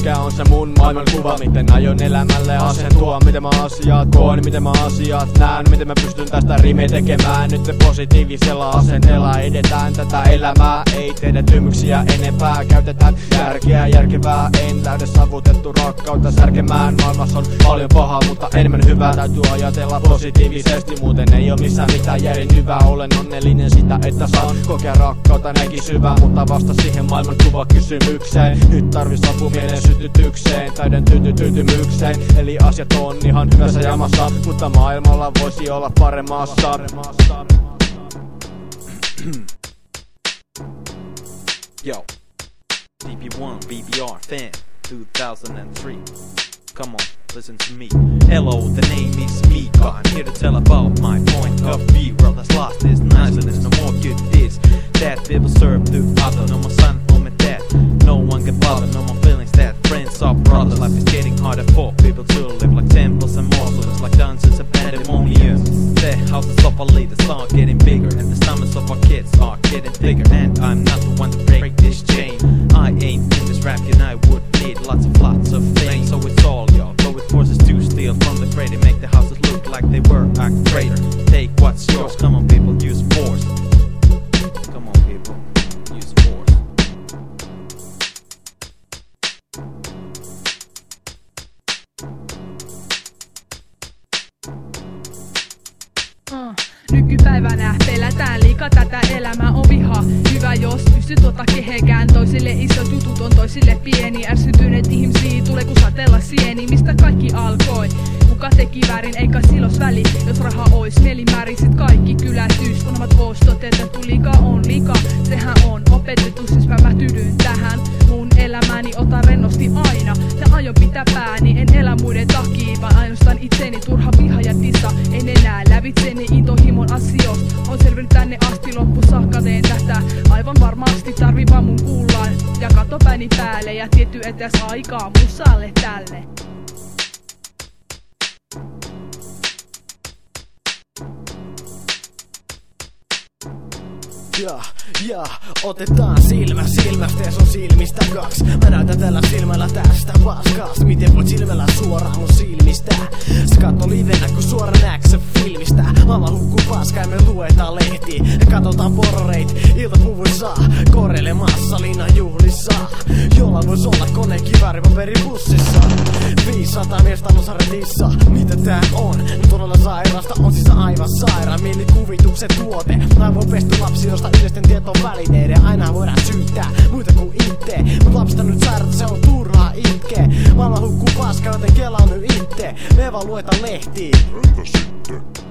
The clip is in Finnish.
mikä on se mun maailmankuva. Miten aion elämälle asentua, miten mä asiat koen, miten mä asiat näen, miten mä pystyn tästä rime tekemään. Nyt positiivisella asenteella edetään tätä elämää. Ei tehdä tyhmyksiä enempää, käytetään järkeä järkevää. En täyde saavutettu rakkautta särkemään. Maailmassa on paljon pahaa, mutta enemmän hyvää. Täytyy ajatella positiivisesti, muuten ei oo missään mitään järjen hyvää. Olen onnellinen sitä, että saan kokea rakkautta näinkin syvää, mutta vasta siihen maailmankuva kysymykseen. Nyt tarvis apu mielen sytytykseen, täyden tyytymykseen. Eli asiat on ihan hyvässä jamassa, mutta maailmalla voisi olla paremmassa. Yo, DP1 BBR fan 2003. Come on, listen to me. Hello, the name is Mika. I'm here to tell about my point of view. World has lost its niceness, no more good deeds that people serve to other. No more son, no more dad, no one can bother. No more feelings that friends are brothers. Life is getting harder for people to live like temples and mausoleums, like dungeons and pandemonium. The houses of our leaders are getting bigger, and the stomachs of our kids are getting bigger. And I'm not the one to break this chain. I ain't in this rap, and I would need lots of things. So it's all y'all go with forces to steal from the crater, make the houses look like they were a crater. Take what's yours, come on people, use force. Come on people, use force. Nykypäivänä pelätään liikaa tätä elämää on viha. Hyvä jos pystyt kehekään. Toisille isot jutut on toisille pieni. Ärsytyneet ihmisiä tulee kun satella sieni. Mistä kaikki alkoi? Kuka teki väärin eikä silos väli. Jos raha ois mielimäärin sit kaikki kylätyis. Kun omat ostot etettu liikaa on liikaa. Sehän on opetettu siis mä tyydyn tähän. Mun elämäni ota rennosti aina. Ja aion pitää pääni, en elä muiden takia. Vaan ainoastaan itseni turha viha ja tissa. En enää lävitseni intohimon asioista. On selvinnyt tänne asti loppu saakka teen tätä. Aivan varmasti tarvii vaan mun kuullaan. Ja kato pääni päälle ja tietty etäs aikaa musalle tälle. Ja, otetaan silmä silmästä ja sun silmistä kaksi. Mä näytän tällä silmällä tästä paskaasta. Miten voit silmällä suoraan mun silmistä? Sä katso livenä kun suora näeksä filmistä. Maailma hukkuu paskaa ja me luetaan lehtiä. Ja katsotaan pororeit iltapuvuissa. Koreilemassa linnan juhlissa. Jolla vois olla konekivääri paperipussissa. 500 miestä Losaretissa. Mitä tää on? Todella sairasta on siis aivan sairaan. Mielikuvituksen tuote. Aivon pesty lapsi josta yleisten tietovälineiden. Aina voidaan syyttää muita kuin itse. Mut lapsista nyt sairasta se on turhaa itkee. Maailma hukkuu paskaa joten kelaa nyt itse. Me vaan luetaan lehtiä. Entä sitten?